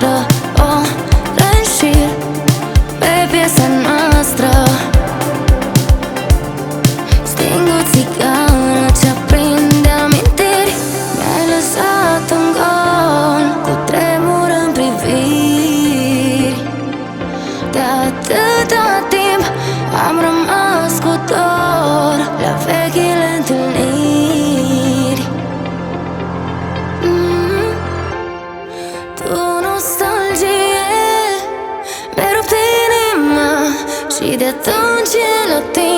noastră o reînșir pe piesa noastră. Sting o țigară ce aprinde amintiri. Mi-ai lăsat un gol cu tremur în priviri. De atâta timp am rămas cu dor la vechile întâlniri. Tu nostalgie mi-ai rupt inima și de atunci e la tine.